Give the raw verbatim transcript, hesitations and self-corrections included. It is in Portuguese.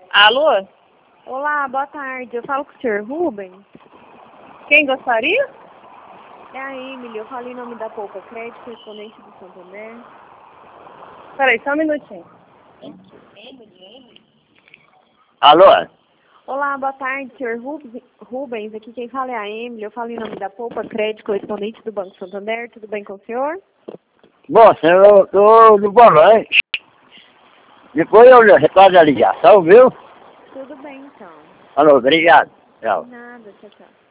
Alô? Olá, boa tarde. Eu falo com o senhor Rubens. Quem gostaria? É a Emily. Eu falei em nome da Poupa Crédito, correspondente do Santander. Peraí, só um minutinho. Alô? Olá, boa tarde, senhor Rubens. Rubens, aqui quem fala é a Emily. Eu falo em nome da Poupa Crédito, correspondente do Banco Santander. Tudo bem com o senhor? Bom, senhor, tudo bom, não é? Depois eu retorno a ligação, viu? Tudo bem, então. Alô, obrigado. Tchau. Nada, tchau, tchau.